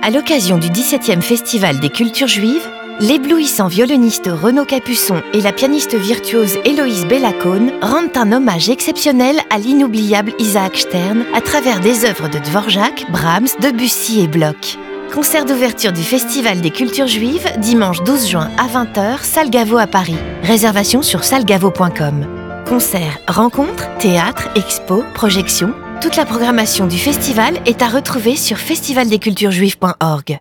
À l'occasion du 17e Festival des cultures juives, l'éblouissant violoniste Renaud Capuçon et la pianiste virtuose Héloïse Bellacone rendent un hommage exceptionnel à l'inoubliable Isaac Stern à travers des œuvres de Dvorak, Brahms, Debussy et Bloch. Concert d'ouverture du Festival des cultures juives, dimanche 12 juin à 20h, salle Gaveau à Paris. Réservation sur sallegaveau.com. Concerts, rencontres, théâtre, expos, projections, toute la programmation du festival est à retrouver sur festivaldesculturesjuives.org.